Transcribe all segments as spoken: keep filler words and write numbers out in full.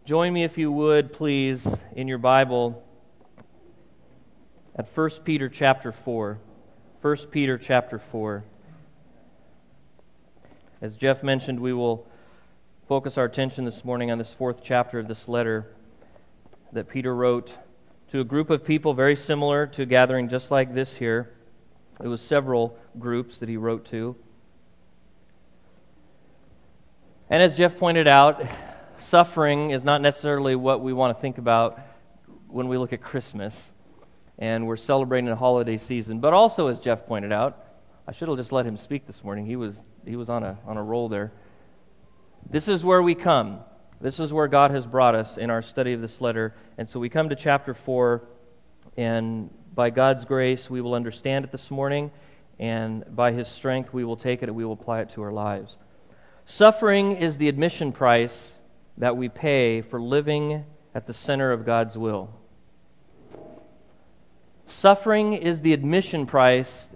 Join me, if you would, please, in your Bible at First Peter chapter four. First Peter chapter four. As Jeff mentioned, we will focus our attention this morning on this fourth chapter of this letter that Peter wrote to a group of people very similar to a gathering just like this here. It was several groups that he wrote to. And as Jeff pointed out, suffering is not necessarily what we want to think about when we look at Christmas and we're celebrating a holiday season. But also, as Jeff pointed out, I should have just let him speak this morning. He was he was on a on a roll there. This is where we come. This is where God has brought us in our study of this letter. And so we come to chapter four, and by God's grace, we will understand it this morning, and by His strength, we will take it and we will apply it to our lives. Suffering is the admission price that we pay for living at the center of God's will. Suffering is the admission price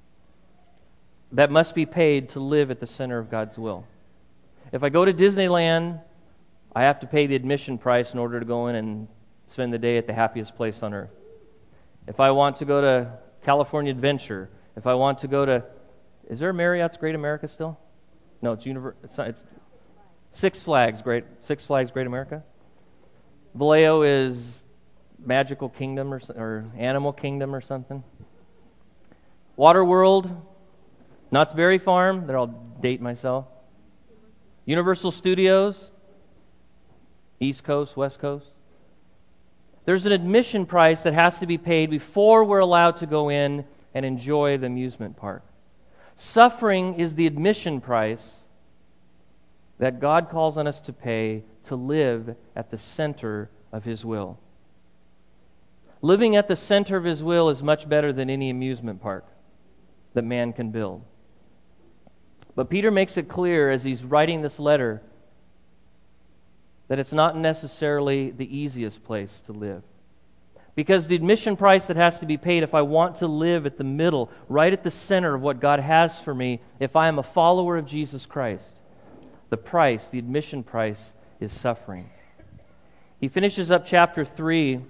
that must be paid to live at the center of God's will. If I go to Disneyland, I have to pay the admission price in order to go in and spend the day at the happiest place on earth. If I want to go to California Adventure, if I want to go to... Is there a Marriott's Great America still? No, it's Univer- it's, not, it's Six Flags Great Six Flags Great America. Vallejo is Magical Kingdom or, or Animal Kingdom or something. Waterworld, Knott's Berry Farm. There, I'll date myself. Universal Studios, East Coast, West Coast. There's an admission price that has to be paid before we're allowed to go in and enjoy the amusement park. Suffering is the admission price that God calls on us to pay to live at the center of His will. Living at the center of His will is much better than any amusement park that man can build. But Peter makes it clear as he's writing this letter that it's not necessarily the easiest place to live. Because the admission price that has to be paid if I want to live at the middle, right at the center of what God has for me, if I am a follower of Jesus Christ, the price, the admission price, is suffering. He finishes up chapter three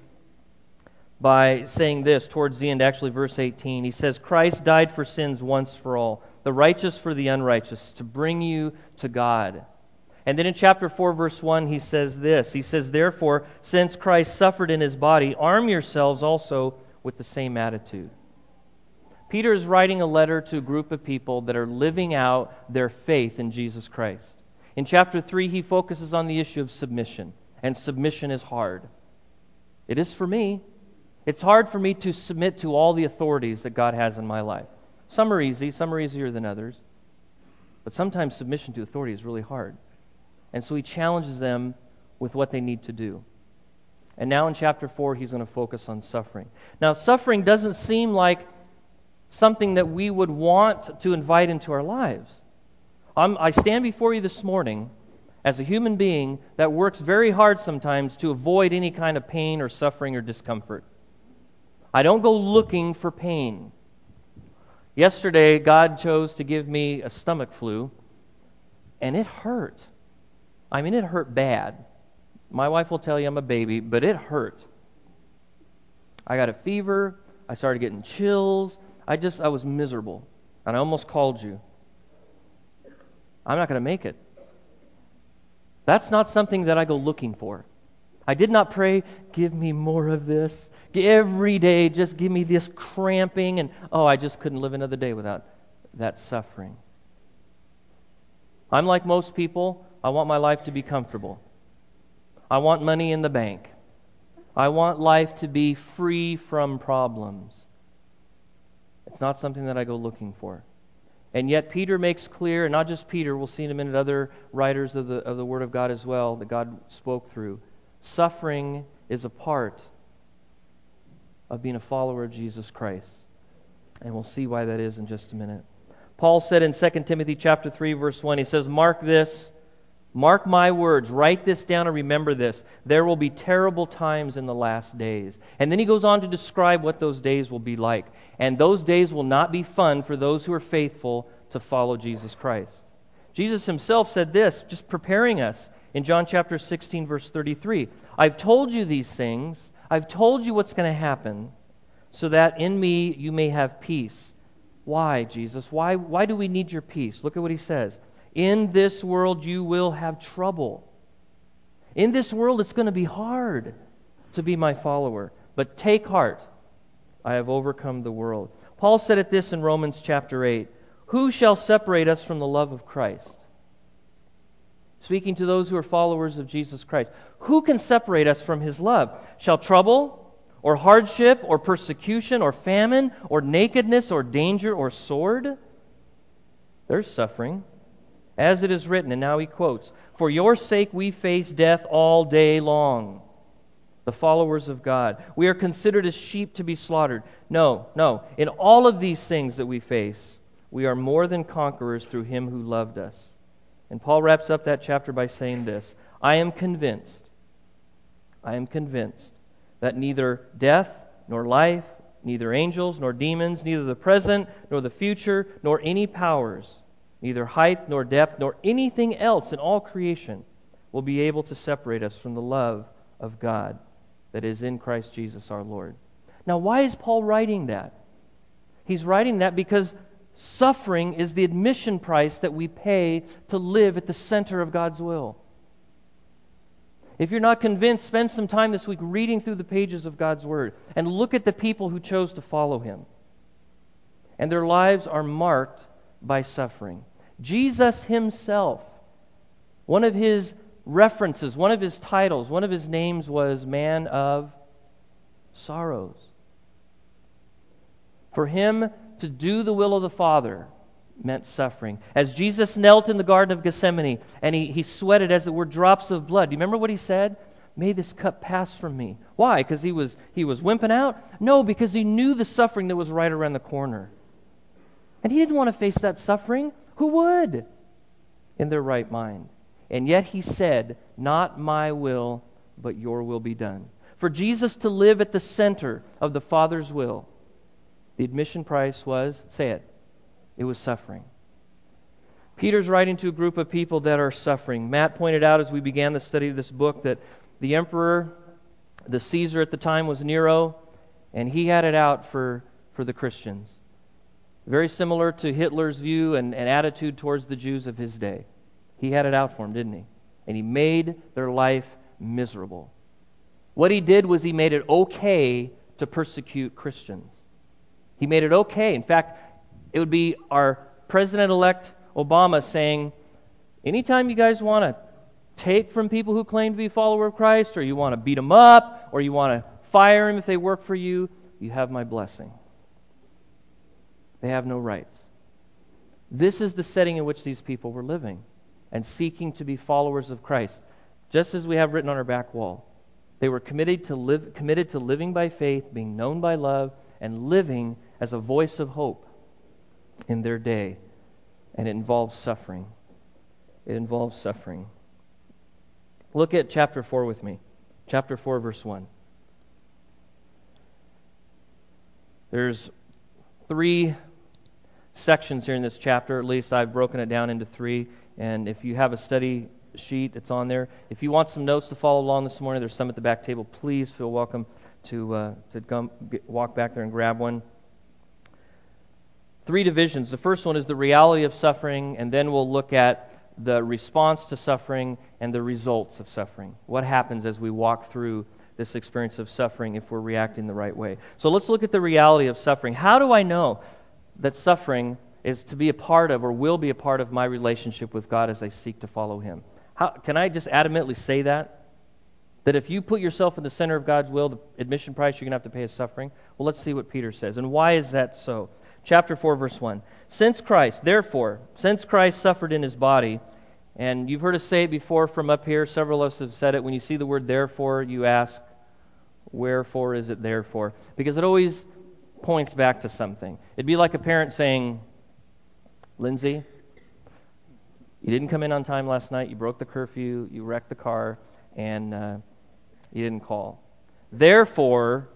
by saying this towards the end, actually verse eighteen. He says, Christ died for sins once for all, the righteous for the unrighteous, to bring you to God. And then in chapter four, verse one, he says this. He says, therefore, since Christ suffered in His body, arm yourselves also with the same attitude. Peter is writing a letter to a group of people that are living out their faith in Jesus Christ. In chapter three, he focuses on the issue of submission. And submission is hard. It is for me. It's hard for me to submit to all the authorities that God has in my life. Some are easy, some are easier than others. But sometimes submission to authority is really hard. And so he challenges them with what they need to do. And now in chapter four, he's going to focus on suffering. Now, suffering doesn't seem like something that we would want to invite into our lives. I'm, I stand before you this morning as a human being that works very hard sometimes to avoid any kind of pain or suffering or discomfort. I don't go looking for pain. Yesterday, God chose to give me a stomach flu, and it hurt. I mean, it hurt bad. My wife will tell you I'm a baby, but it hurt. I got a fever. I started getting chills. I just, I was miserable. And I almost called you. I'm not going to make it. That's not something that I go looking for. I did not pray, give me more of this. Every day, just give me this cramping. And, oh, I just couldn't live another day without that suffering. I'm like most people. I want my life to be comfortable. I want money in the bank. I want life to be free from problems. It's not something that I go looking for. And yet Peter makes clear, and not just Peter, we'll see in a minute other writers of the of the Word of God as well that God spoke through. Suffering is a part of being a follower of Jesus Christ. And we'll see why that is in just a minute. Paul said in Second Timothy chapter three, verse one, he says, Mark this, mark my words, write this down and remember this. There will be terrible times in the last days. And then he goes on to describe what those days will be like. And those days will not be fun for those who are faithful to follow Jesus Christ. Jesus himself said this, just preparing us. In John chapter sixteen, verse thirty-three, I've told you these things, I've told you what's going to happen, so that in me you may have peace. Why, Jesus? Why, why do we need your peace? Look at what he says. In this world you will have trouble. In this world it's going to be hard to be my follower. But take heart, I have overcome the world. Paul said it this in Romans chapter eight. Who shall separate us from the love of Christ? Speaking to those who are followers of Jesus Christ. Who can separate us from His love? Shall trouble, or hardship, or persecution, or famine, or nakedness, or danger, or sword? There's suffering. As it is written, and now he quotes, for your sake we face death all day long. The followers of God. We are considered as sheep to be slaughtered. No, no. In all of these things that we face, we are more than conquerors through Him who loved us. And Paul wraps up that chapter by saying this, I am convinced, I am convinced that neither death nor life, neither angels nor demons, neither the present nor the future, nor any powers, neither height nor depth, nor anything else in all creation will be able to separate us from the love of God that is in Christ Jesus our Lord. Now, why is Paul writing that? He's writing that because suffering is the admission price that we pay to live at the center of God's will. If you're not convinced, spend some time this week reading through the pages of God's Word and look at the people who chose to follow Him. And their lives are marked by suffering. Jesus Himself, one of His references, one of His titles, one of His names was Man of Sorrows. For Him to do the will of the Father meant suffering. As Jesus knelt in the Garden of Gethsemane and he, he sweated, as it were, drops of blood. Do you remember what He said? May this cup pass from me. Why? Because he was, he was wimping out? No, because He knew the suffering that was right around the corner. And He didn't want to face that suffering. Who would? In their right mind. And yet He said, not my will, but your will be done. For Jesus to live at the center of the Father's will, the admission price was, say it, it was suffering. Peter's writing to a group of people that are suffering. Matt pointed out as we began the study of this book that the emperor, the Caesar at the time was Nero, and he had it out for, for the Christians. Very similar to Hitler's view and, and attitude towards the Jews of his day. He had it out for them, didn't he? And he made their life miserable. What he did was he made it okay to persecute Christians. He made it okay. In fact, it would be our President-elect Obama saying, anytime you guys want to take from people who claim to be a follower of Christ, or you want to beat them up, or you want to fire them if they work for you, you have my blessing. They have no rights. This is the setting in which these people were living and seeking to be followers of Christ, just as we have written on our back wall. They were committed to live, committed to living by faith, being known by love, and living as a voice of hope in their day. And it involves suffering. It involves suffering. Look at chapter four with me. Chapter four, verse one. There's three sections here in this chapter. At least I've broken it down into three. And if you have a study sheet, it's on there. If you want some notes to follow along this morning, there's some at the back table. Please feel welcome to uh, to come get, walk back there and grab one. Three divisions. The first one is the reality of suffering, and then we'll look at the response to suffering and the results of suffering. What happens as we walk through this experience of suffering if we're reacting the right way? So let's look at the reality of suffering. How do I know that suffering is to be a part of or will be a part of my relationship with God as I seek to follow Him? How, can I just adamantly say that? That if you put yourself in the center of God's will, the admission price you're going to have to pay is suffering? Well, let's see what Peter says. And why is that so? Chapter four, verse one. Since Christ, therefore, since Christ suffered in His body, and you've heard us say it before from up here, several of us have said it, when you see the word therefore, you ask, wherefore is it therefore? Because it always points back to something. It'd be like a parent saying, Lindsay, you didn't come in on time last night, you broke the curfew, you wrecked the car, and uh, you didn't call. Therefore,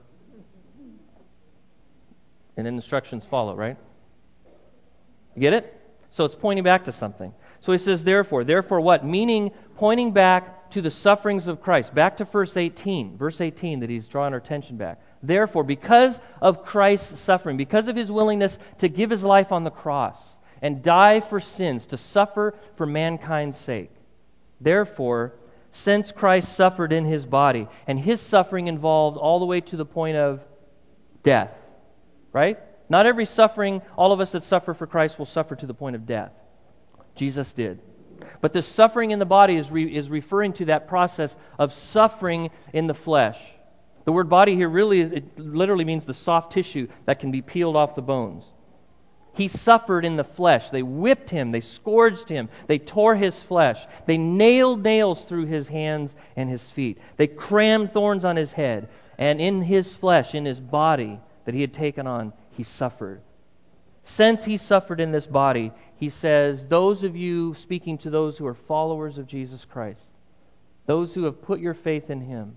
and then instructions follow, right? You get it? So it's pointing back to something. So he says, therefore. Therefore what? Meaning, pointing back to the sufferings of Christ. Back to verse eighteen. Verse eighteen that he's drawing our attention back. Therefore, because of Christ's suffering, because of his willingness to give his life on the cross and die for sins, to suffer for mankind's sake. Therefore, since Christ suffered in his body, and his suffering involved all the way to the point of death, right? Not every suffering, all of us that suffer for Christ will suffer to the point of death. Jesus did. But this suffering in the body is, re, is referring to that process of suffering in the flesh. The word body here really, is, it literally means the soft tissue that can be peeled off the bones. He suffered in the flesh. They whipped him. They scourged him. They tore his flesh. They nailed nails through his hands and his feet. They crammed thorns on his head. And in his flesh, in his body that he had taken on, he suffered. Since he suffered in this body, he says, those of you, speaking to those who are followers of Jesus Christ, those who have put your faith in him,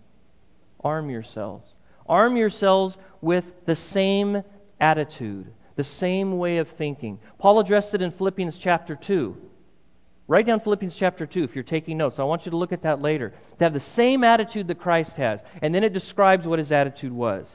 arm yourselves. Arm yourselves with the same attitude, the same way of thinking. Paul addressed it in Philippians chapter two. Write down Philippians chapter two if you're taking notes. I want you to look at that later. To have the same attitude that Christ has. And then it describes what his attitude was.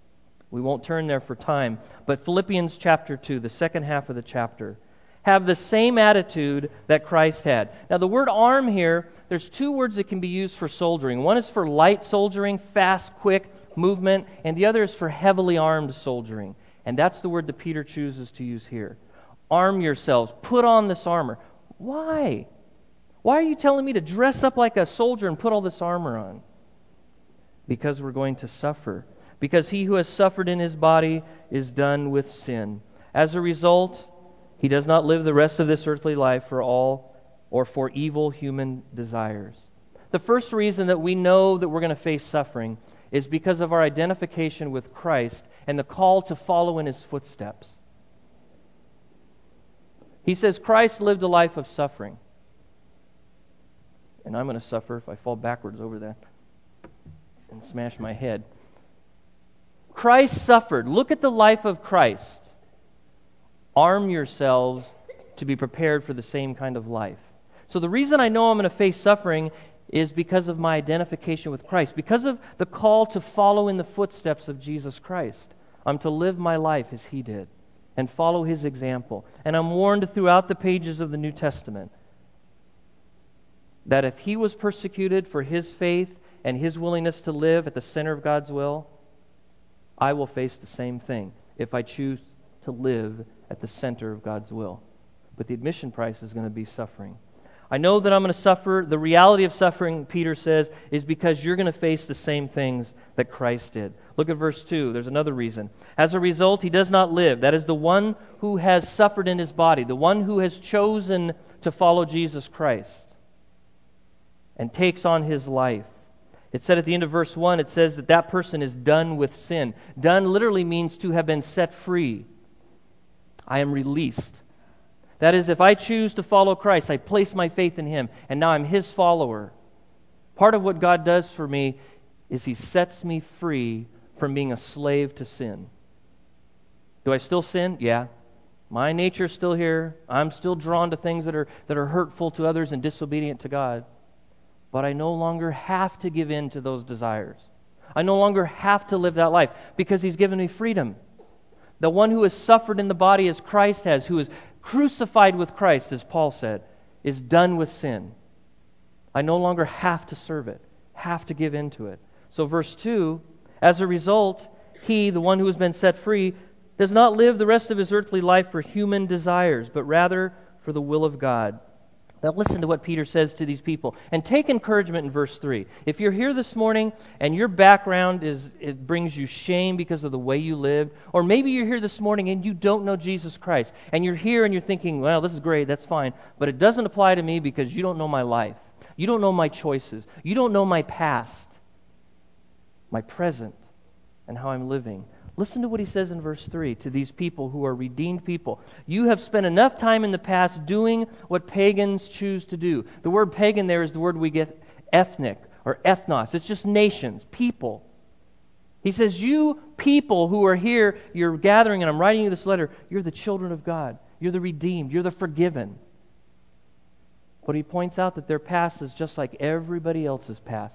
We won't turn there for time. But Philippians chapter two, the second half of the chapter, have the same attitude that Christ had. Now the word arm here, there's two words that can be used for soldiering. One is for light soldiering, fast, quick movement, and the other is for heavily armed soldiering. And that's the word that Peter chooses to use here. Arm yourselves. Put on this armor. Why? Why are you telling me to dress up like a soldier and put all this armor on? Because we're going to suffer. Because he who has suffered in his body is done with sin. As a result, he does not live the rest of this earthly life for all or for evil human desires. The first reason that we know that we're going to face suffering is because of our identification with Christ and the call to follow in his footsteps. He says Christ lived a life of suffering. And I'm going to suffer if I fall backwards over that and smash my head. Christ suffered. Look at the life of Christ. Arm yourselves to be prepared for the same kind of life. So the reason I know I'm going to face suffering is because of my identification with Christ, because of the call to follow in the footsteps of Jesus Christ. I'm to live my life as he did and follow his example. And I'm warned throughout the pages of the New Testament that if he was persecuted for his faith and his willingness to live at the center of God's will, I will face the same thing if I choose to live at the center of God's will. But the admission price is going to be suffering. I know that I'm going to suffer. The reality of suffering, Peter says, is because you're going to face the same things that Christ did. Look at verse two. There's another reason. As a result, he does not live. That is the one who has suffered in his body, the one who has chosen to follow Jesus Christ and takes on his life. It said at the end of verse one, it says that that person is done with sin. Done literally means to have been set free. I am released. That is, if I choose to follow Christ, I place my faith in him, and now I'm his follower. Part of what God does for me is he sets me free from being a slave to sin. Do I still sin? Yeah. My nature's still here. I'm still drawn to things that are that are hurtful to others and disobedient to God. But I no longer have to give in to those desires. I no longer have to live that life because he's given me freedom. The one who has suffered in the body as Christ has, who is crucified with Christ, as Paul said, is done with sin. I no longer have to serve it, have to give in to it. So verse two, as a result, he, the one who has been set free, does not live the rest of his earthly life for human desires, but rather for the will of God. Now listen to what Peter says to these people. And take encouragement in verse three. If you're here this morning and your background is it brings you shame because of the way you lived, or maybe you're here this morning and you don't know Jesus Christ, and you're here and you're thinking, well, this is great, that's fine, but it doesn't apply to me because you don't know my life. You don't know my choices. You don't know my past, my present, and how I'm living. Listen to what he says in verse three to these people who are redeemed people. You have spent enough time in the past doing what pagans choose to do. The word pagan there is the word we get ethnic or ethnos. It's just nations, people. He says, you people who are here, you're gathering, and I'm writing you this letter, you're the children of God. You're the redeemed. You're the forgiven. But he points out that their past is just like everybody else's past.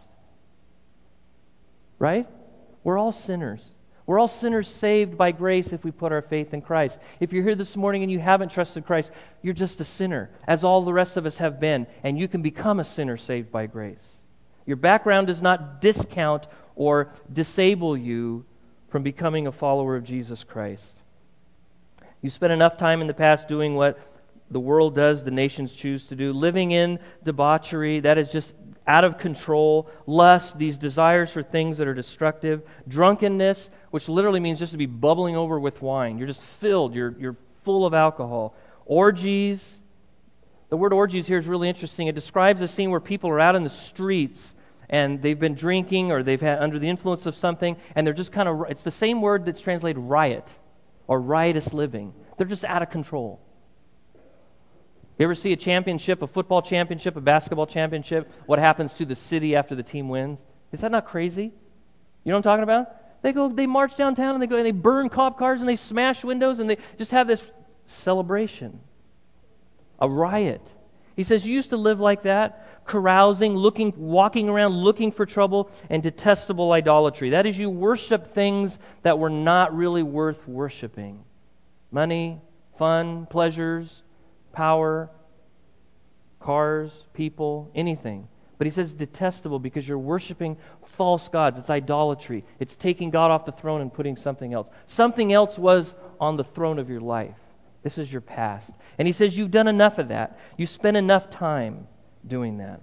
Right? We're all sinners. We're all sinners saved by grace if we put our faith in Christ. If you're here this morning and you haven't trusted Christ, you're just a sinner, as all the rest of us have been, and you can become a sinner saved by grace. Your background does not discount or disable you from becoming a follower of Jesus Christ. You spent enough time in the past doing what the world does, the nations choose to do, living in debauchery, that is just out of control, lust, these desires for things that are destructive, drunkenness, which literally means just to be bubbling over with wine. You're just filled, you're, you're full of alcohol. Orgies. The word orgies here is really interesting. It describes a scene where people are out in the streets and they've been drinking or they've had under the influence of something, and they're just kind of, it's the same word that's translated riot or riotous living. They're just out of control. You ever see a championship, a football championship, a basketball championship, what happens to the city after the team wins? Is that not crazy? You know what I'm talking about? They go, they march downtown and they go and they burn cop cars and they smash windows and they just have this celebration. A riot. He says, you used to live like that, carousing, looking, walking around looking for trouble, and detestable idolatry. That is, you worship things that were not really worth worshiping. Money, fun, pleasures, power, cars, people, anything. But he says detestable because you're worshiping false gods. It's idolatry. It's taking God off the throne and putting something else. Something else was on the throne of your life. This is your past. And he says you've done enough of that. You spent enough time doing that.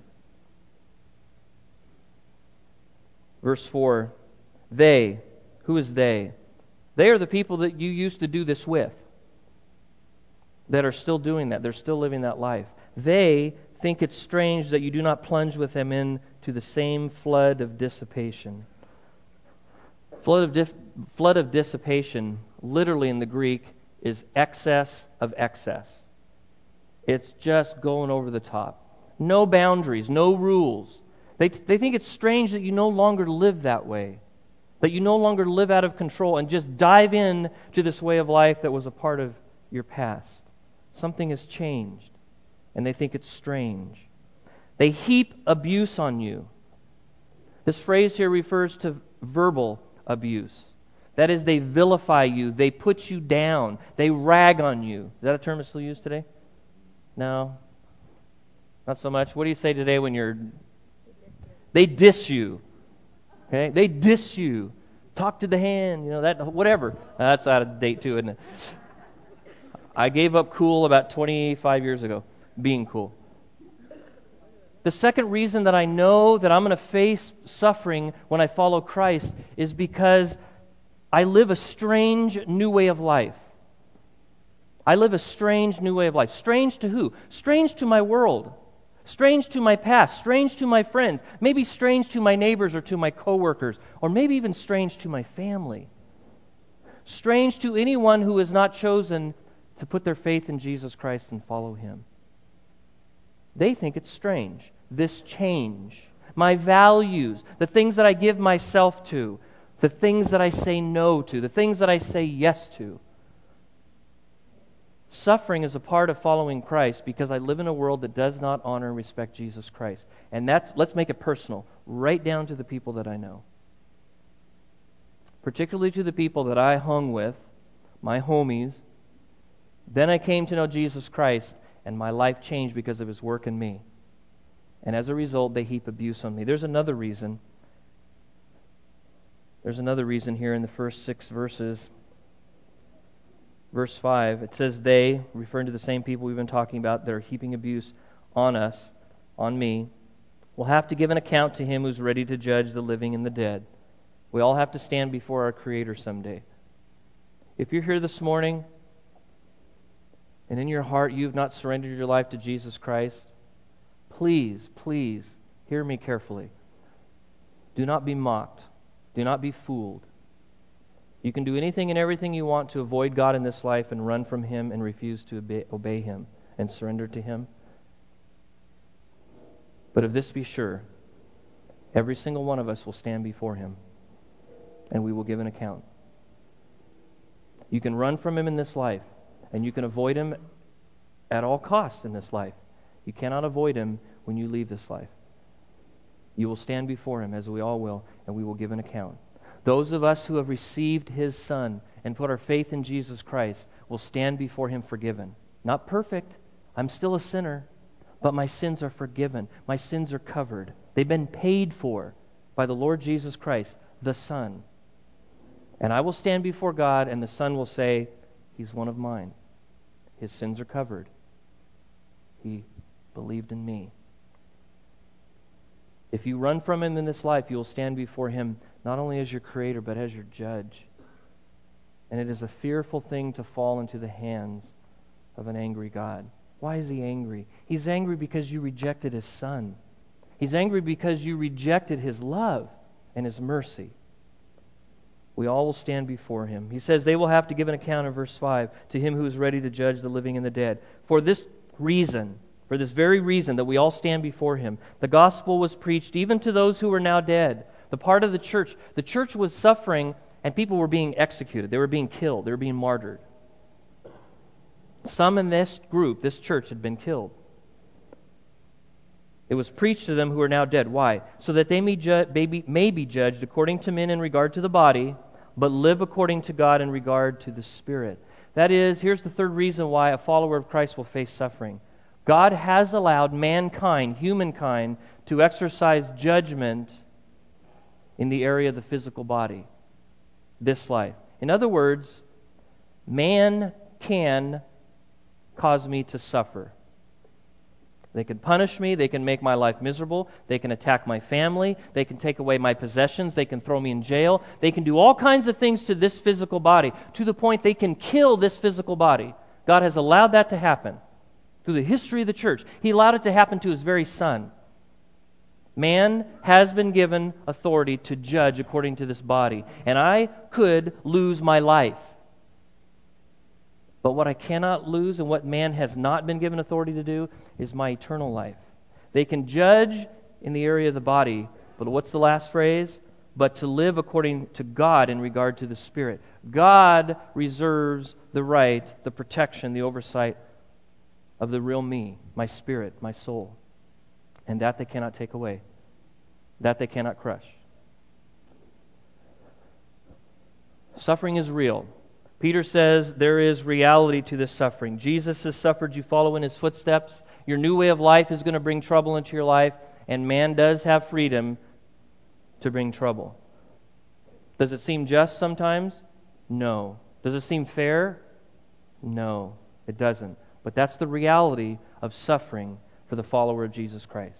Verse four, they, who is they? They are the people that you used to do this with, that are still doing that. They're still living that life. They think it's strange that you do not plunge with them into the same flood of dissipation. Flood of, dif- flood of dissipation, literally in the Greek, is excess of excess. It's just going over the top. No boundaries, no rules. They, they think it's strange that you no longer live that way, that you no longer live out of control and just dive in to this way of life that was a part of your past. Something has changed, and they think it's strange. They heap abuse on you. This phrase here refers to verbal abuse. That is, they vilify you, they put you down, they rag on you. Is that a term that's still used today? No? Not so much. What do you say today when you're... They diss you. Okay? They diss you. Talk to the hand, you know, that, whatever. Uh, that's out of date too, isn't it? I gave up cool about twenty-five years ago, being cool. The second reason that I know that I'm going to face suffering when I follow Christ is because I live a strange new way of life. I live a strange new way of life. Strange to who? Strange to my world. Strange to my past. Strange to my friends. Maybe strange to my neighbors or to my coworkers. Or maybe even strange to my family. Strange to anyone who has not chosen to put their faith in Jesus Christ and follow Him. They think it's strange. This change. My values. The things that I give myself to. The things that I say no to. The things that I say yes to. Suffering is a part of following Christ because I live in a world that does not honor and respect Jesus Christ. And that's, let's make it personal, right down to the people that I know. Particularly to the people that I hung with, my homies. Then I came to know Jesus Christ, and my life changed because of His work in me. And as a result, they heap abuse on me. There's another reason. There's another reason here in the first six verses. Verse five, it says they, referring to the same people we've been talking about that are heaping abuse on us, on me, will have to give an account to Him who's ready to judge the living and the dead. We all have to stand before our Creator someday. If you're here this morning and in your heart you've not surrendered your life to Jesus Christ, please, please hear me carefully. Do not be mocked. Do not be fooled. You can do anything and everything you want to avoid God in this life and run from Him and refuse to obey, obey Him and surrender to Him. But of this be sure, every single one of us will stand before Him and we will give an account. You can run from Him in this life and you can avoid Him at all costs in this life. You cannot avoid Him when you leave this life. You will stand before Him, as we all will, and we will give an account. Those of us who have received His Son and put our faith in Jesus Christ will stand before Him forgiven. Not perfect. I'm still a sinner. But my sins are forgiven. My sins are covered. They've been paid for by the Lord Jesus Christ, the Son. And I will stand before God, and the Son will say, He's one of mine. His sins are covered. He believed in me. If you run from Him in this life, you will stand before Him not only as your Creator, but as your Judge. And it is a fearful thing to fall into the hands of an angry God. Why is He angry? He's angry because you rejected His Son. He's angry because you rejected His love and His mercy. We all will stand before Him. He says they will have to give an account in verse five to Him who is ready to judge the living and the dead. For this reason, for this very reason that we all stand before Him, the gospel was preached even to those who are now dead. The part of the church, the church was suffering and people were being executed. They were being killed. They were being martyred. Some in this group, this church, had been killed. It was preached to them who are now dead. Why? So that they may, ju- may, be, may be judged according to men in regard to the body, but live according to God in regard to the Spirit. That is, here's the third reason why a follower of Christ will face suffering. God has allowed mankind, humankind, to exercise judgment in the area of the physical body, this life. In other words, man can cause me to suffer. They can punish me. They can make my life miserable. They can attack my family. They can take away my possessions. They can throw me in jail. They can do all kinds of things to this physical body, to the point they can kill this physical body. God has allowed that to happen through the history of the church. He allowed it to happen to His very Son. Man has been given authority to judge according to this body, and I could lose my life. But what I cannot lose and what man has not been given authority to do is my eternal life. They can judge in the area of the body, but what's the last phrase? But to live according to God in regard to the Spirit. God reserves the right, the protection, the oversight of the real me, my spirit, my soul. And that they cannot take away. That they cannot crush. Suffering is real. Peter says there is reality to this suffering. Jesus has suffered. You follow in His footsteps. Your new way of life is going to bring trouble into your life, and man does have freedom to bring trouble. Does it seem just sometimes? No. Does it seem fair? No, it doesn't. But that's the reality of suffering for the follower of Jesus Christ.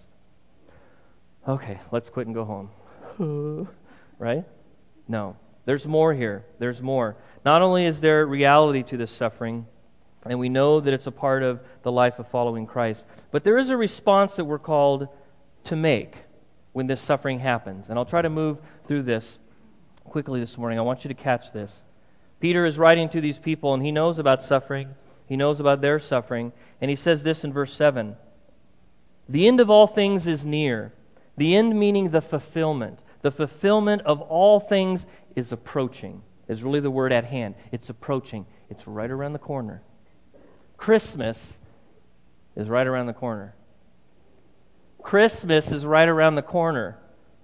Okay, let's quit and go home. Right? No. There's more here. There's more. Not only is there reality to this suffering, and we know that it's a part of the life of following Christ, but there is a response that we're called to make when this suffering happens. And I'll try to move through this quickly this morning. I want you to catch this. Peter is writing to these people, and he knows about suffering. He knows about their suffering. And he says this in verse seven. The end of all things is near. The end meaning the fulfillment. The fulfillment of all things is approaching, is really the word at hand. It's approaching. It's right around the corner. Christmas is right around the corner. Christmas is right around the corner.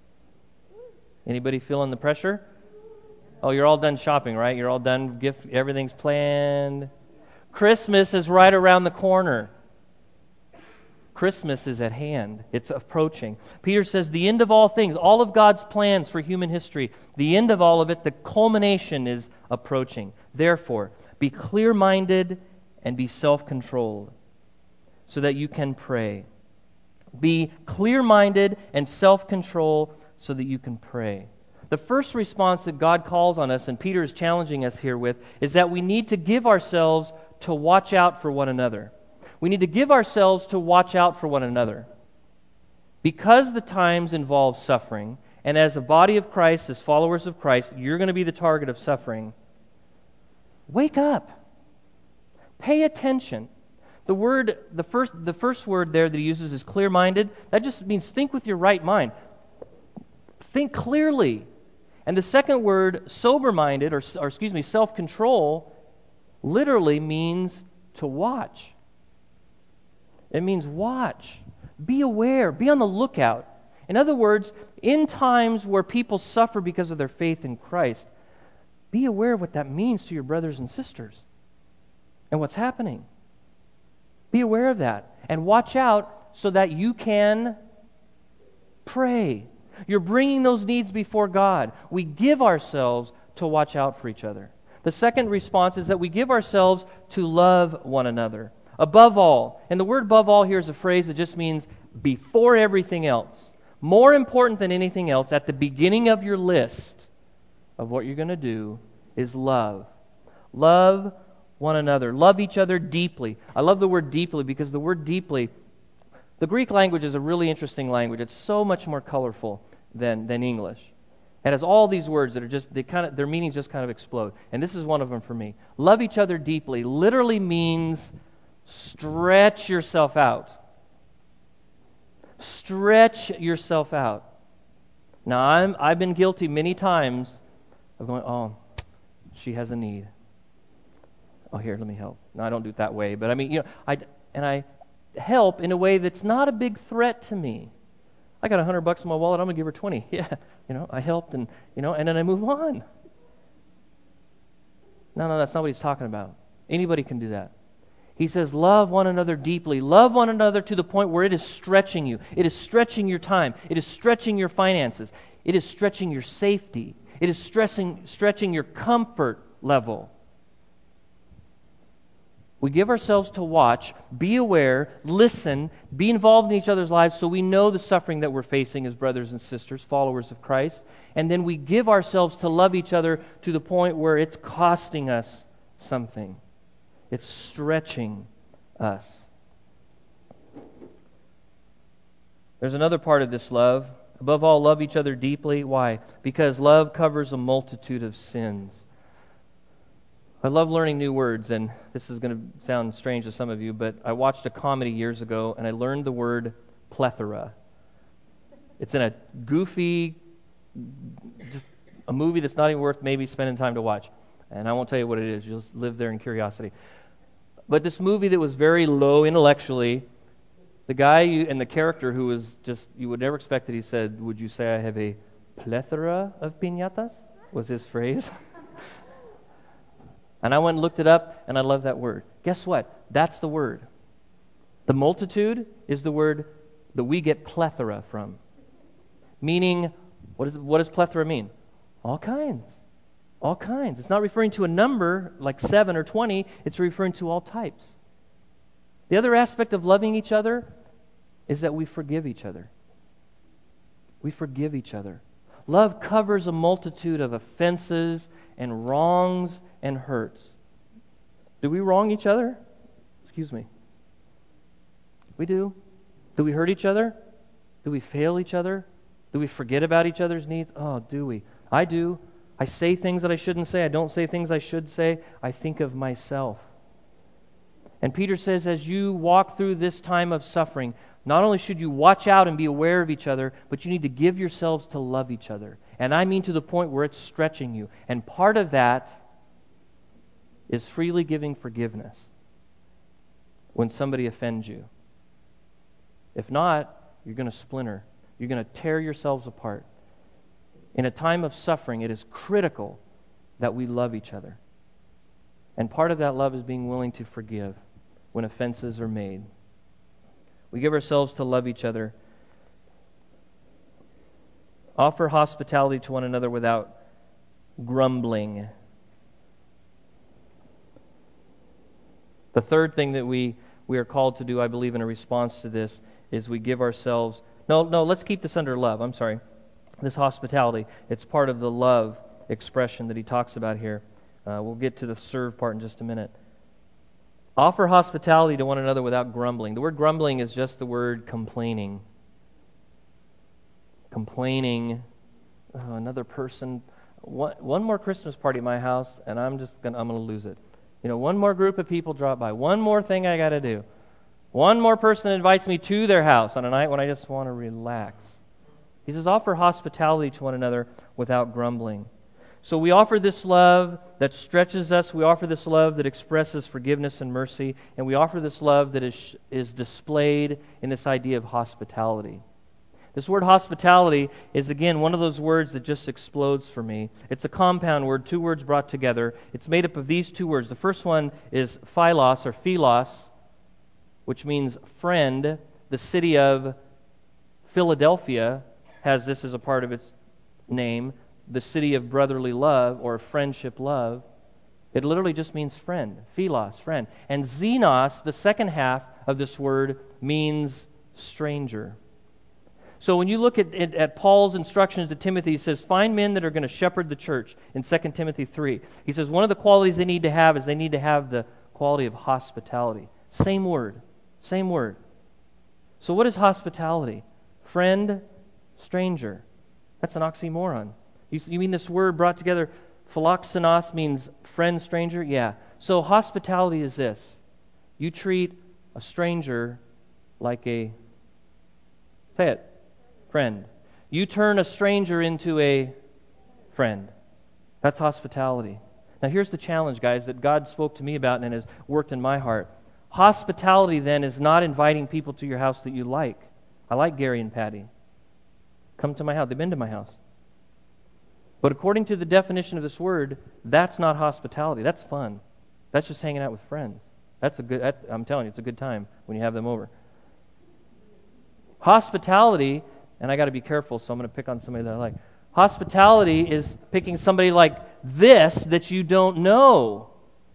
Anybody feeling the pressure? Oh, you're all done shopping, right? You're all done, gift, everything's planned. Christmas is right around the corner. Christmas is at hand. It's approaching. Peter says the end of all things, all of God's plans for human history, the end of all of it, the culmination is approaching. Therefore, be clear-minded and be self-controlled so that you can pray. Be clear-minded and self-controlled so that you can pray. The first response that God calls on us, and Peter is challenging us here with, is that we need to give ourselves to watch out for one another. We need to give ourselves to watch out for one another. Because the times involve suffering, and as a body of Christ, as followers of Christ, you're going to be the target of suffering. Wake up. Pay attention. The word, the first, the first word there that he uses is clear-minded. That just means think with your right mind. Think clearly. And the second word, sober-minded, or, or excuse me, self-control, literally means to watch. It means watch. Be aware. Be on the lookout. In other words, in times where people suffer because of their faith in Christ, be aware of what that means to your brothers and sisters and what's happening. Be aware of that and watch out so that you can pray. You're bringing those needs before God. We give ourselves to watch out for each other. The second response is that we give ourselves to love one another. Above all, and the word above all here is a phrase that just means before everything else. More important than anything else, at the beginning of your list of what you're going to do is love. Love one another. Love each other deeply. I love the word deeply because the word deeply, the Greek language is a really interesting language. It's so much more colorful than, than English. It has all these words that are just, they kind of, their meanings just kind of explode. And this is one of them for me. Love each other deeply literally means stretch yourself out. Stretch yourself out. Now, I'm, I've been guilty many times of going, oh, she has a need. Oh, here, let me help. No, I don't do it that way. But I mean, you know, I, and I help in a way that's not a big threat to me. I got a hundred bucks in my wallet, I'm going to give her twenty. Yeah, you know, I helped and, you know, and then I move on. No, no, that's not what he's talking about. Anybody can do that. He says, love one another deeply. Love one another to the point where it is stretching you. It is stretching your time. It is stretching your finances. It is stretching your safety. It is stressing, stretching your comfort level. We give ourselves to watch, be aware, listen, be involved in each other's lives so we know the suffering that we're facing as brothers and sisters, followers of Christ. And then we give ourselves to love each other to the point where it's costing us something. It's stretching us. There's another part of this love. Above all, love each other deeply. Why? Because love covers a multitude of sins. I love learning new words, and this is going to sound strange to some of you, but I watched a comedy years ago, and I learned the word plethora. It's in a goofy, just a movie that's not even worth maybe spending time to watch. And I won't tell you what it is. You'll just live there in curiosity. But this movie that was very low intellectually, the guy you, and the character who was just, you would never expect that he said, would you say I have a plethora of piñatas? Was his phrase. And I went and looked it up, and I love that word. Guess what? That's the word. The multitude is the word that we get plethora from. Meaning, what, is, what does plethora mean? All kinds. All kinds. It's not referring to a number like seven or twenty. It's referring to all types. The other aspect of loving each other is that we forgive each other. We forgive each other. Love covers a multitude of offenses and wrongs and hurts. Do we wrong each other? Excuse me. We do. Do we hurt each other? Do we fail each other? Do we forget about each other's needs? Oh, do we? I do. I say things that I shouldn't say. I don't say things I should say. I think of myself. And Peter says, as you walk through this time of suffering, not only should you watch out and be aware of each other, but you need to give yourselves to love each other. And I mean to the point where it's stretching you. And part of that is freely giving forgiveness when somebody offends you. If not, you're going to splinter. You're going to tear yourselves apart. In a time of suffering, it is critical that we love each other. And part of that love is being willing to forgive when offenses are made. We give ourselves to love each other. Offer hospitality to one another without grumbling. The third thing that we, we are called to do, I believe, in a response to this, is we give ourselves... No, no, let's keep this under love. I'm sorry. This hospitality, it's part of the love expression that he talks about here. Uh, we'll get to the serve part in just a minute. Offer hospitality to one another without grumbling. The word grumbling is just the word complaining. Complaining. Oh, another person. One, one more Christmas party at my house, and I'm just gonna, I'm going to lose it. You know, one more group of people drop by. One more thing I got to do. One more person invites me to their house on a night when I just want to relax. He says, offer hospitality to one another without grumbling. So we offer this love that stretches us. We offer this love that expresses forgiveness and mercy. And we offer this love that is, is displayed in this idea of hospitality. This word hospitality is, again, one of those words that just explodes for me. It's a compound word, two words brought together. It's made up of these two words. The first one is philos or philos, which means friend. The city of Philadelphia has this as a part of its name, the city of brotherly love or friendship love. It literally just means friend, philos, friend. And xenos, the second half of this word, means stranger. So when you look at, at, at Paul's instructions to Timothy, he says, find men that are going to shepherd the church in Second Timothy three. He says one of the qualities they need to have is they need to have the quality of hospitality. Same word, same word. So what is hospitality? Friend, stranger. That's an oxymoron. You, you mean this word brought together, philoxenos, means friend, stranger? Yeah. So hospitality is this. You treat a stranger like a, say it, friend. You turn a stranger into a friend. That's hospitality. Now here's the challenge, guys, that God spoke to me about and has worked in my heart. Hospitality, then, is not inviting people to your house that you like. I like Gary and Patty. Come to my house. They've been to my house. But according to the definition of this word, that's not hospitality. That's fun. That's just hanging out with friends. That's a good. That, I'm telling you, it's a good time when you have them over. Hospitality, and I got to be careful, so I'm going to pick on somebody that I like. Hospitality is picking somebody like this that you don't know,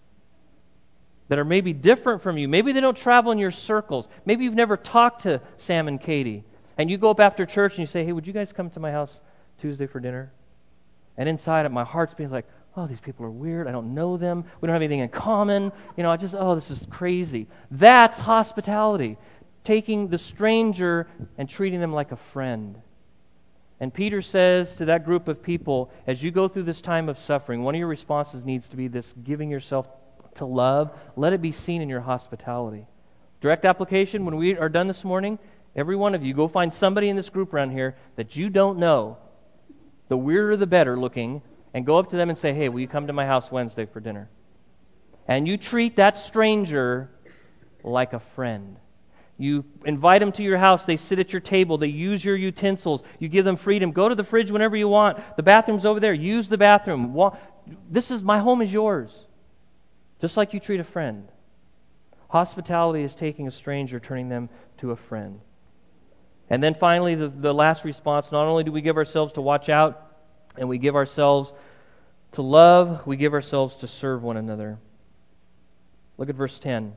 that are maybe different from you. Maybe they don't travel in your circles. Maybe you've never talked to Sam and Katie, and you go up after church and you say, "Hey, would you guys come to my house Tuesday for dinner?" And inside of my heart's being like, oh, these people are weird. I don't know them. We don't have anything in common. You know, I just, oh, this is crazy. That's hospitality. Taking the stranger and treating them like a friend. And Peter says to that group of people, as you go through this time of suffering, one of your responses needs to be this giving yourself to love. Let it be seen in your hospitality. Direct application, when we are done this morning, every one of you, go find somebody in this group around here that you don't know, the weirder the better looking, and go up to them and say, hey, will you come to my house Wednesday for dinner? And you treat that stranger like a friend. You invite them to your house. They sit at your table. They use your utensils. You give them freedom. Go to the fridge whenever you want. The bathroom's over there. Use the bathroom. This is, my home is yours. Just like you treat a friend. Hospitality is taking a stranger, turning them to a friend. And then finally, the, the last response, not only do we give ourselves to watch out, and we give ourselves to love, we give ourselves to serve one another. Look at verse ten.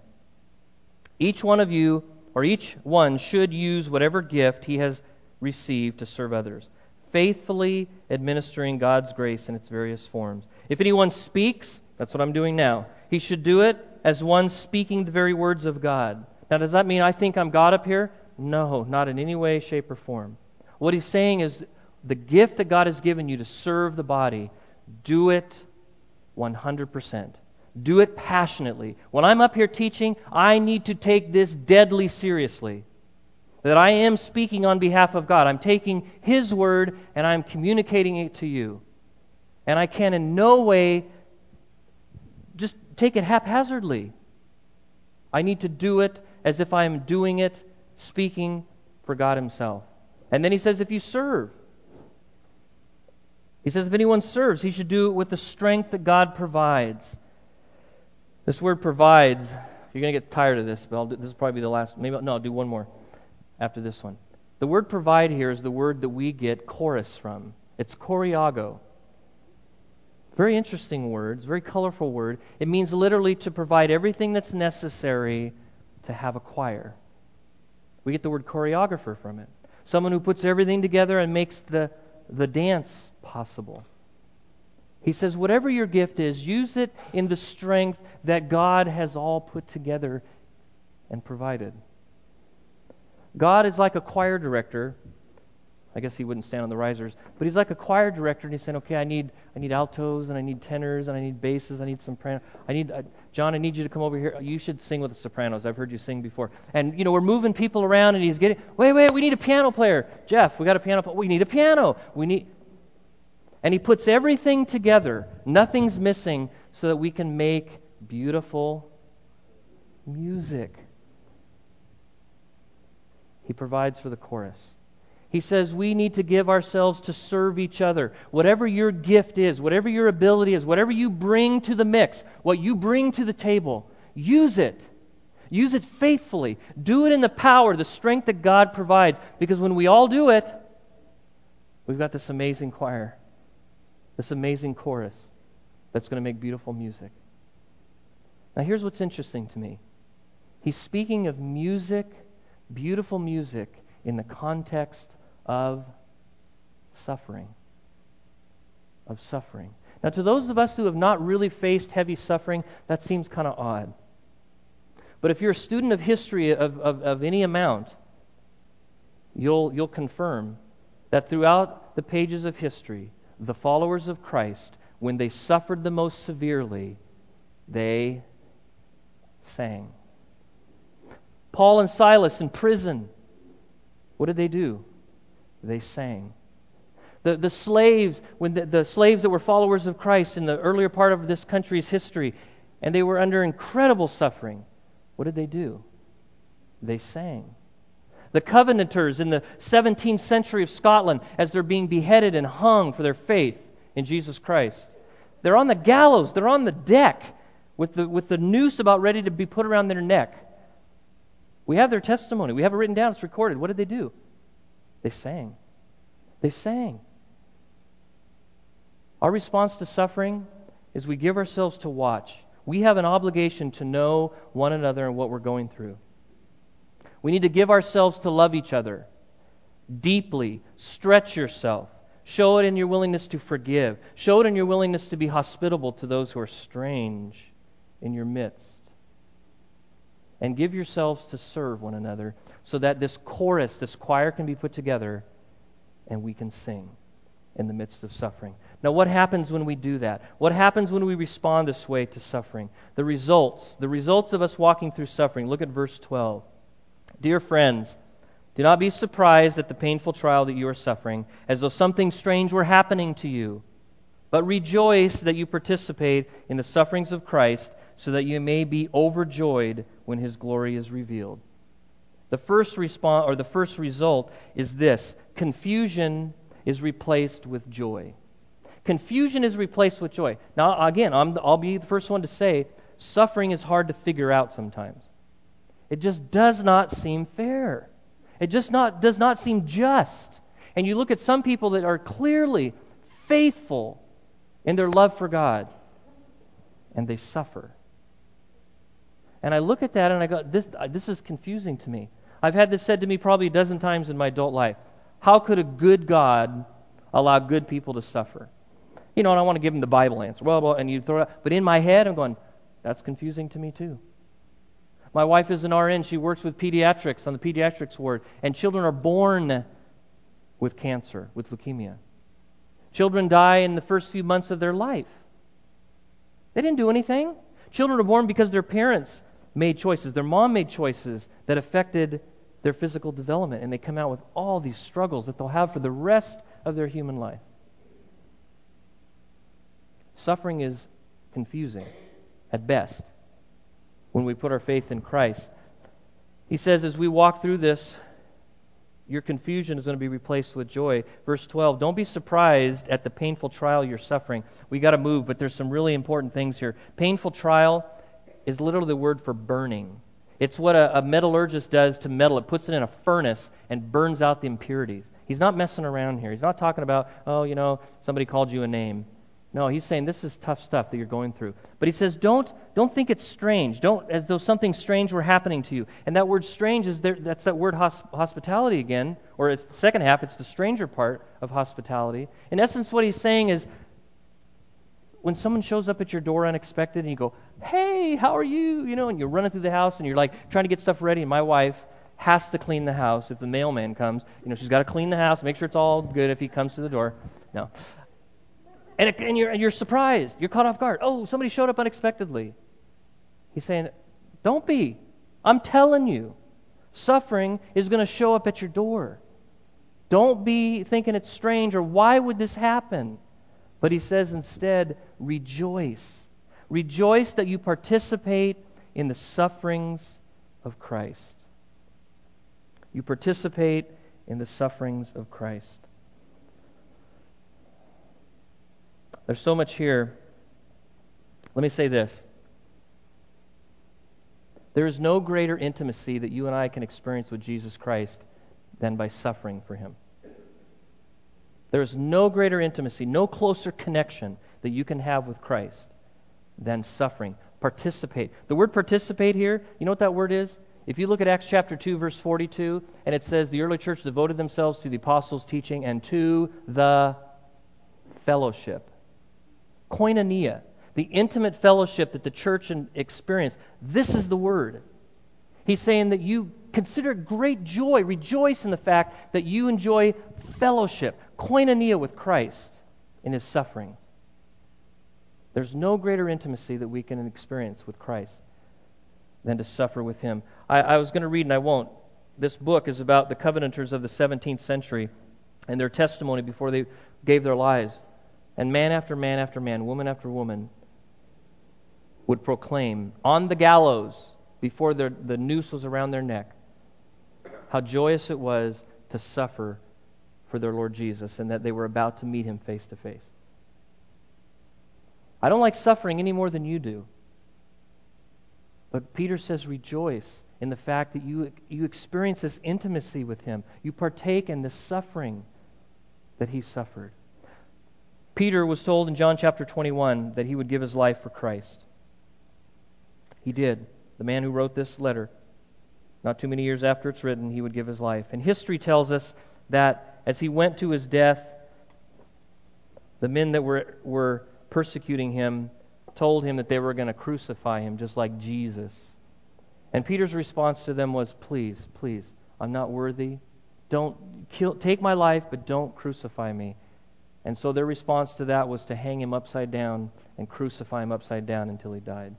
Each one of you, or each one, should use whatever gift he has received to serve others, faithfully administering God's grace in its various forms. If anyone speaks, that's what I'm doing now, he should do it as one speaking the very words of God. Now, does that mean I think I'm God up here? No, not in any way, shape, or form. What he's saying is the gift that God has given you to serve the body, do it one hundred percent. Do it passionately. When I'm up here teaching, I need to take this deadly seriously. That I am speaking on behalf of God. I'm taking His word and I'm communicating it to you. And I can in no way just take it haphazardly. I need to do it as if I am doing it, speaking for God Himself. And then he says, if you serve, he says, if anyone serves, he should do it with the strength that God provides. This word provides, you're going to get tired of this, but I'll do, this will probably be the last. Maybe no, I'll do one more after this one. The word provide here is the word that we get chorus from. It's choreago. Very interesting word. It's a very colorful word. It means literally to provide everything that's necessary to have a choir. We get the word choreographer from it. Someone who puts everything together and makes the, the dance possible. He says, whatever your gift is, use it in the strength that God has all put together and provided. God is like a choir director. I guess he wouldn't stand on the risers, but he's like a choir director, and he's saying, okay, I need I need altos, and I need tenors, and I need basses, I need soprano. I need uh, John, I need you to come over here. You should sing with the sopranos. I've heard you sing before. And, you know, we're moving people around, and he's getting, wait, wait, we need a piano player. Jeff, we got a piano player. We need a piano. We need... And He puts everything together. Nothing's missing so that we can make beautiful music. He provides for the chorus. He says we need to give ourselves to serve each other. Whatever your gift is, whatever your ability is, whatever you bring to the mix, what you bring to the table, use it. Use it faithfully. Do it in the power, the strength that God provides. Because when we all do it, we've got this amazing choir, this amazing chorus that's going to make beautiful music. Now here's what's interesting to me. He's speaking of music, beautiful music, in the context of suffering. Of suffering. Now to those of us who have not really faced heavy suffering, that seems kind of odd. But if you're a student of history of, of, of any amount, you'll, you'll confirm that throughout the pages of history, the followers of Christ, when they suffered the most severely, they sang. Paul and Silas in prison, what did they do? They sang. The, the slaves, when the, the slaves that were followers of Christ in the earlier part of this country's history, and they were under incredible suffering, what did they do? They sang. The Covenanters in the seventeenth century of Scotland, as they're being beheaded and hung for their faith in Jesus Christ, they're on the gallows, they're on the deck with the, with the noose about ready to be put around their neck. We have their testimony. We have it written down. It's recorded. What did they do? They sang. They sang. Our response to suffering is we give ourselves to watch. We have an obligation to know one another and what we're going through. We need to give ourselves to love each other deeply. Stretch yourself. Show it in your willingness to forgive. Show it in your willingness to be hospitable to those who are strange in your midst. And give yourselves to serve one another so that this chorus, this choir can be put together and we can sing in the midst of suffering. Now, what happens when we do that? What happens when we respond this way to suffering? The results, the results of us walking through suffering. Look at verse twelve. Dear friends, do not be surprised at the painful trial that you are suffering, as though something strange were happening to you. But rejoice that you participate in the sufferings of Christ, so that you may be overjoyed when His glory is revealed. The first response, or the first result, is this: confusion is replaced with joy. Confusion is replaced with joy. Now, again, I'm, I'll be the first one to say, suffering is hard to figure out sometimes. It just does not seem fair. It just not does not seem just. And you look at some people that are clearly faithful in their love for God, and they suffer. And I look at that and I go, this, this is confusing to me. I've had this said to me probably a dozen times in my adult life. How could a good God allow good people to suffer? You know, and I want to give them the Bible answer. Well, well, and you throw it out. But in my head, I'm going, that's confusing to me too. My wife is an R N. She works with pediatrics on the pediatrics ward. And children are born with cancer, with leukemia. Children die in the first few months of their life. They didn't do anything. Children are born because their parents made choices. Their mom made choices that affected their physical development. And they come out with all these struggles that they'll have for the rest of their human life. Suffering is confusing at best when we put our faith in Christ. He says, as we walk through this, your confusion is going to be replaced with joy. Verse twelve, don't be surprised at the painful trial you're suffering. We got to move, but there's some really important things here. Painful trial is literally the word for burning. It's what a, a metallurgist does to metal. It puts it in a furnace and burns out the impurities. He's not messing around here. He's not talking about, oh, you know, somebody called you a name. No, he's saying this is tough stuff that you're going through. But he says, don't don't think it's strange. Don't, as though something strange were happening to you. And that word strange, is there, that's that word hosp- hospitality again, or it's the second half, it's the stranger part of hospitality. In essence, what he's saying is, when someone shows up at your door unexpected and you go, hey, how are you? You know, and you're running through the house and you're like trying to get stuff ready, and my wife has to clean the house if the mailman comes. You know, she's got to clean the house, make sure it's all good if he comes to the door. No. And, it, and, you're, and you're surprised. You're caught off guard. Oh, somebody showed up unexpectedly. He's saying, don't be. I'm telling you, suffering is going to show up at your door. Don't be thinking it's strange or why would this happen? But he says instead, rejoice. Rejoice that you participate in the sufferings of Christ. You participate in the sufferings of Christ. There's so much here. Let me say this. There is no greater intimacy that you and I can experience with Jesus Christ than by suffering for Him. There is no greater intimacy, no closer connection that you can have with Christ than suffering. Participate. The word participate here, you know what that word is? If you look at Acts chapter two, verse forty-two, and it says the early church devoted themselves to the apostles' teaching and to the fellowship. Koinonia, the intimate fellowship that the church experienced. This is the word. He's saying that you consider great joy, rejoice in the fact that you enjoy fellowship, koinonia with Christ in His suffering. There's no greater intimacy that we can experience with Christ than to suffer with Him. I, I was going to read, and I won't. This book is about the Covenanters of the seventeenth century and their testimony before they gave their lives. And man after man after man, woman after woman, would proclaim on the gallows before their, the noose was around their neck how joyous it was to suffer for their Lord Jesus and that they were about to meet Him face to face. I don't like suffering any more than you do. But Peter says rejoice in the fact that you, you experience this intimacy with Him. You partake in the suffering that He suffered. Peter was told in John chapter twenty-one that he would give his life for Christ. He did. The man who wrote this letter, not too many years after it's written, he would give his life. And history tells us that as he went to his death, the men that were, were persecuting him told him that they were going to crucify him just like Jesus. And Peter's response to them was, please, please, I'm not worthy. Don't kill, take my life, but don't crucify me. And so their response to that was to hang him upside down and crucify him upside down until he died.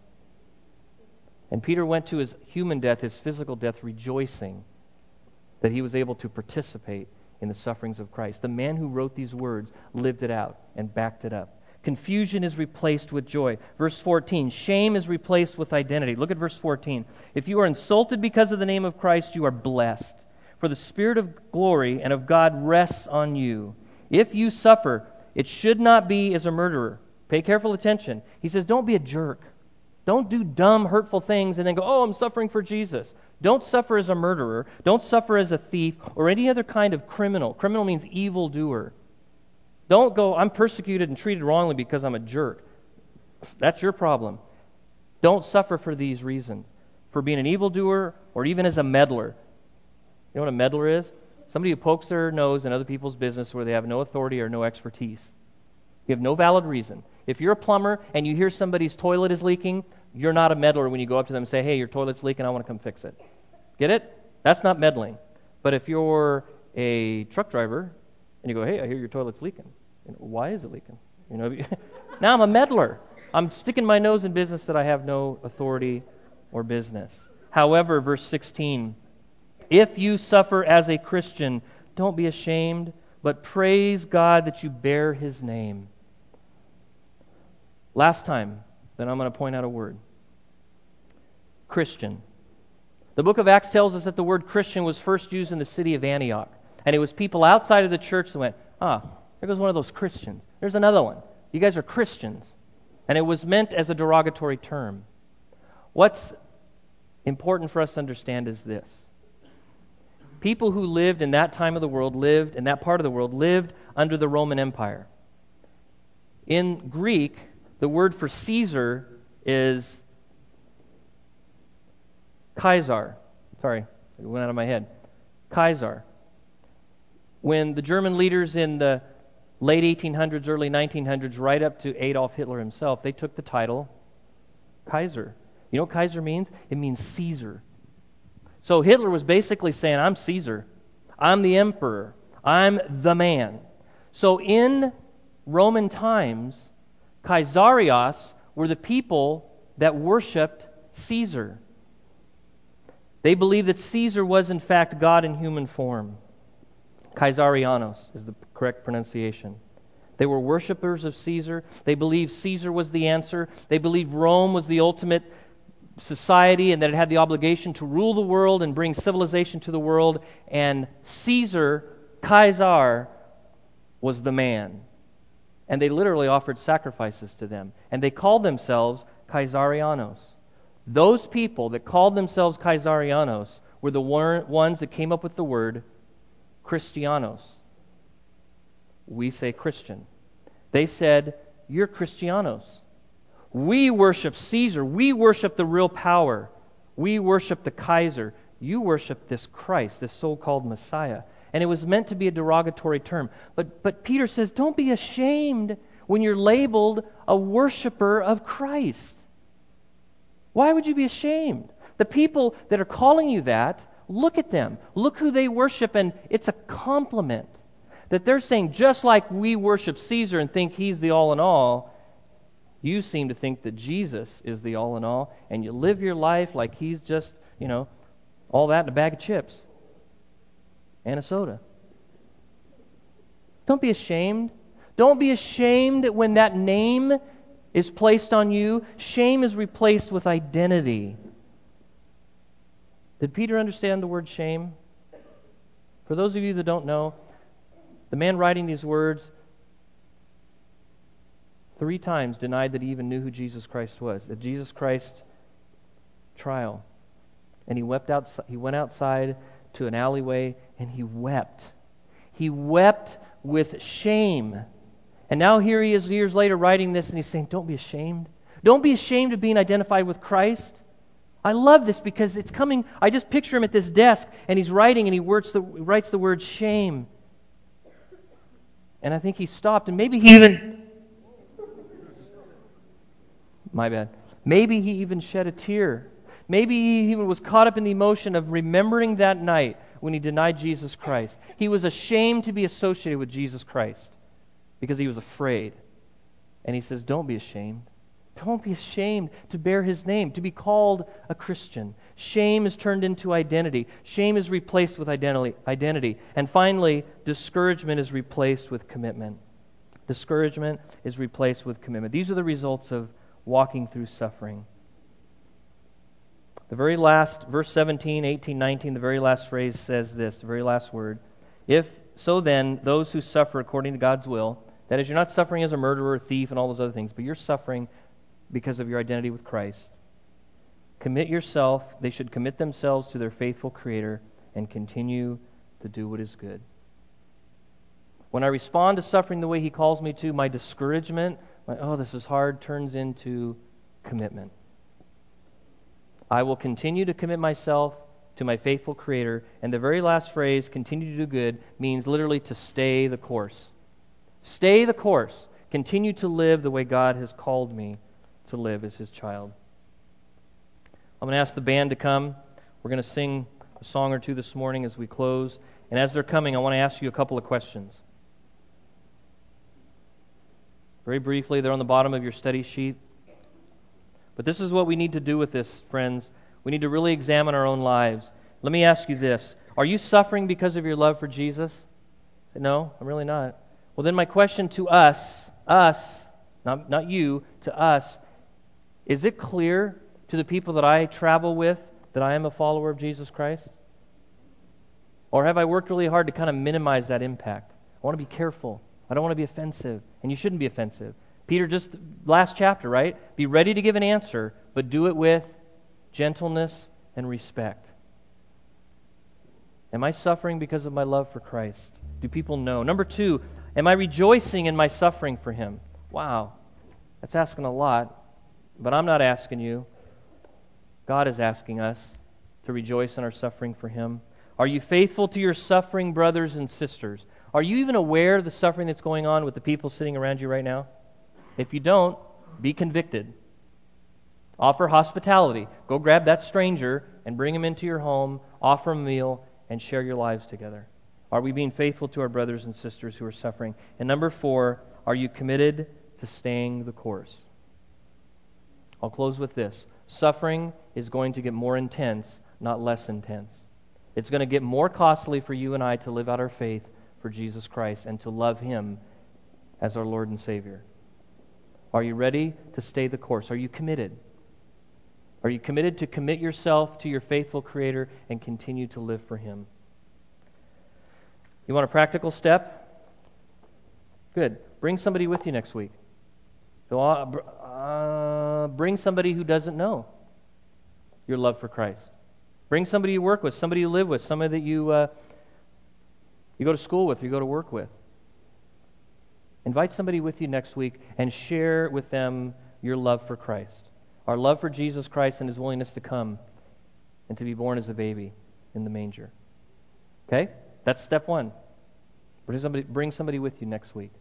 And Peter went to his human death, his physical death, rejoicing that he was able to participate in the sufferings of Christ. The man who wrote these words lived it out and backed it up. Confusion is replaced with joy. Verse fourteen, shame is replaced with identity. Look at verse fourteen. If you are insulted because of the name of Christ, you are blessed, for the Spirit of glory and of God rests on you. If you suffer, it should not be as a murderer. Pay careful attention. He says, don't be a jerk. Don't do dumb, hurtful things and then go, oh, I'm suffering for Jesus. Don't suffer as a murderer. Don't suffer as a thief or any other kind of criminal. Criminal means evildoer. Don't go, I'm persecuted and treated wrongly because I'm a jerk. That's your problem. Don't suffer for these reasons. For being an evildoer or even as a meddler. You know what a meddler is? Somebody who pokes their nose in other people's business where they have no authority or no expertise. You have no valid reason. If you're a plumber and you hear somebody's toilet is leaking, you're not a meddler when you go up to them and say, hey, your toilet's leaking, I want to come fix it. Get it? That's not meddling. But if you're a truck driver and you go, hey, I hear your toilet's leaking. You know, why is it leaking? You know, now I'm a meddler. I'm sticking my nose in business that I have no authority or business. However, verse sixteen, if you suffer as a Christian, don't be ashamed, but praise God that you bear His name. Last time, then I'm going to point out a word. Christian. The book of Acts tells us that the word Christian was first used in the city of Antioch. And it was people outside of the church that went, ah, there goes one of those Christians. There's another one. You guys are Christians. And it was meant as a derogatory term. What's important for us to understand is this. People who lived in that time of the world, lived in that part of the world, lived under the Roman Empire. In Greek, the word for Caesar is Kaiser. Sorry, it went out of my head. Kaiser. When the German leaders in the late eighteen hundreds, early nineteen hundreds, right up to Adolf Hitler himself, they took the title Kaiser. You know what Kaiser means? It means Caesar. So Hitler was basically saying, I'm Caesar. I'm the emperor. I'm the man. So in Roman times, Kaisarios were the people that worshipped Caesar. They believed that Caesar was in fact God in human form. Kaisarianos is the correct pronunciation. They were worshipers of Caesar. They believed Caesar was the answer. They believed Rome was the ultimate society and that it had the obligation to rule the world and bring civilization to the world. And Caesar, Caesar, was the man. And they literally offered sacrifices to them. And they called themselves Caesarianos. Those people that called themselves Caesarianos were the ones that came up with the word Christianos. We say Christian. They said, you're Christianos. We worship Caesar. We worship the real power. We worship the Kaiser. You worship this Christ, this so-called Messiah. And it was meant to be a derogatory term. But, but Peter says, don't be ashamed when you're labeled a worshiper of Christ. Why would you be ashamed? The people that are calling you that, look at them. Look who they worship, and it's a compliment. That they're saying, just like we worship Caesar and think he's the all-in-all, you seem to think that Jesus is the all-in-all, and you live your life like he's just, you know, all that in a bag of chips and a soda. Don't be ashamed. Don't be ashamed when that name is placed on you. Shame is replaced with identity. Did Peter understand the word shame? For those of you that don't know, the man writing these words three times denied that he even knew who Jesus Christ was. At Jesus Christ's trial. And he wept outside, he went outside to an alleyway and he wept. He wept with shame. And now here he is years later writing this and he's saying, don't be ashamed. Don't be ashamed of being identified with Christ. I love this because it's coming, I just picture him at this desk and he's writing and he writes the, writes the word shame. And I think he stopped and maybe he even, my bad, maybe he even shed a tear. Maybe he even was caught up in the emotion of remembering that night when he denied Jesus Christ. He was ashamed to be associated with Jesus Christ because he was afraid. And he says, don't be ashamed. Don't be ashamed to bear his name, to be called a Christian. Shame is turned into identity. Shame is replaced with identity. identity. And finally, discouragement is replaced with commitment. Discouragement is replaced with commitment. These are the results of walking through suffering. The very last, verse seventeen, eighteen, nineteen, the very last phrase says this, the very last word. If so then, those who suffer according to God's will, that is, you're not suffering as a murderer, thief, and all those other things, but you're suffering because of your identity with Christ. Commit yourself, they should commit themselves to their faithful Creator and continue to do what is good. When I respond to suffering the way He calls me to, my discouragement, my, oh, this is hard, turns into commitment. I will continue to commit myself to my faithful Creator. And the very last phrase, continue to do good, means literally to stay the course. Stay the course. Continue to live the way God has called me to live as His child. I'm going to ask the band to come. We're going to sing a song or two this morning as we close. And as they're coming, I want to ask you a couple of questions. Very briefly, they're on the bottom of your study sheet. But this is what we need to do with this, friends. We need to really examine our own lives. Let me ask you this. Are you suffering because of your love for Jesus? No, I'm really not. Well, then my question to us, us, not, not you, to us, is it clear to the people that I travel with that I am a follower of Jesus Christ? Or have I worked really hard to kind of minimize that impact? I want to be careful. I don't want to be offensive. And you shouldn't be offensive. Peter, just last chapter, right? Be ready to give an answer, but do it with gentleness and respect. Am I suffering because of my love for Christ? Do people know? Number two, am I rejoicing in my suffering for Him? Wow, that's asking a lot, but I'm not asking you. God is asking us to rejoice in our suffering for Him. Are you faithful to your suffering brothers and sisters? Are you even aware of the suffering that's going on with the people sitting around you right now? If you don't, be convicted. Offer hospitality. Go grab that stranger and bring him into your home, offer him a meal, and share your lives together. Are we being faithful to our brothers and sisters who are suffering? And number four, are you committed to staying the course? I'll close with this. Suffering is going to get more intense, not less intense. It's going to get more costly for you and I to live out our faith for Jesus Christ and to love Him as our Lord and Savior? Are you ready to stay the course? Are you committed? Are you committed to commit yourself to your faithful Creator and continue to live for Him? You want a practical step? Good. Bring somebody with you next week. So, uh, bring somebody who doesn't know your love for Christ. Bring somebody you work with, somebody you live with, somebody that you uh, you go to school with, or you go to work with. Invite somebody with you next week and share with them your love for Christ. Our love for Jesus Christ and His willingness to come and to be born as a baby in the manger. Okay? That's step one. Bring somebody, bring somebody with you next week.